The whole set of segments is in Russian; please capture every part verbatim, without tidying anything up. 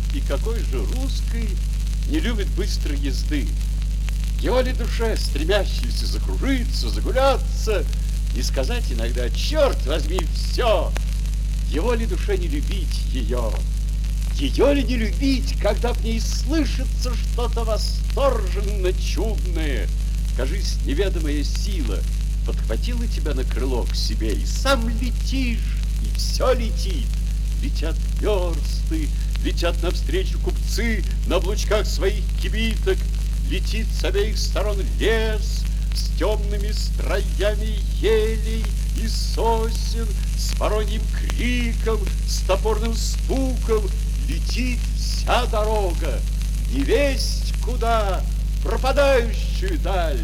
И какой же русский не любит быстрой езды? Его ли душе, стремящейся закружиться, загуляться, и сказать иногда: черт возьми, все? Его ли душе не любить ее? Ее ли не любить, когда в ней слышится что-то восторженно чудное? Кажись, неведомая сила подхватила тебя на крыло к себе, и сам летишь, и все летит. Летят версты, летят навстречу купцы на облучках своих кибиток, летит с обеих сторон лес с темными строями елей и сосен, с вороньим криком, с топорным стуком. Летит вся дорога, невесть куда, пропадающую даль.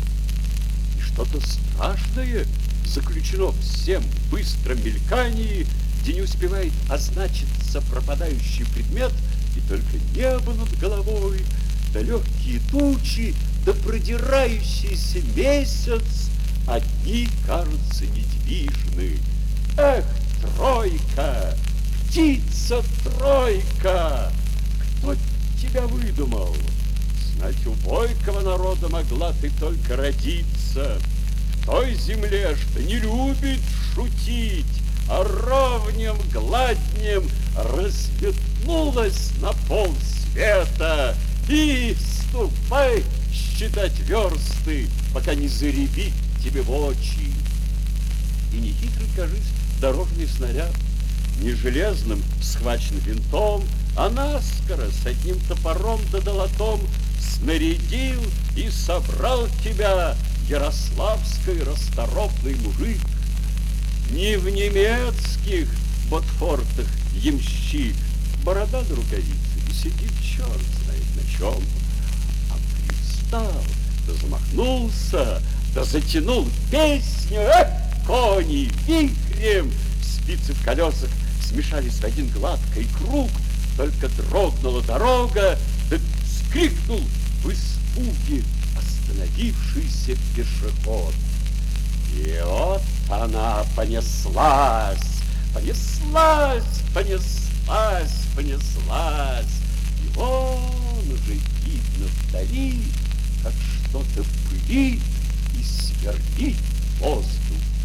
И что-то страшное заключено в всем быстром мелькании, где не успевает означиться пропадающий предмет, и только небо над головой, да легкие тучи, да продирающийся месяц одни кажутся недвижны. Эх, тройка! Птица тройка! Кто тебя выдумал? Знать, у бойкого народа могла ты только родиться. В той земле, что не любит шутить, а ровнем, гладнем разметнулась на пол света. И ступай считать версты, пока не заребит тебе в очи. И нехитрый, кажись, дорожный снаряд, не железным схвачен винтом, а наскоро с одним топором да долотом снарядил и собрал тебя, ярославский расторопный мужик. Не в немецких ботфортах ямщик, борода до рукавицы, и сидит черт знает на чем, а привстал, да замахнулся, да затянул песню. Эх, кони вихрем, спицы в колесах смешались в один гладкий круг, только дрогнула дорога, да вскрикнул в испуге остановившийся пешеход. И вот она понеслась, понеслась, понеслась, понеслась. И вон уже видно вдали, как что-то пылит и сверлит воздух.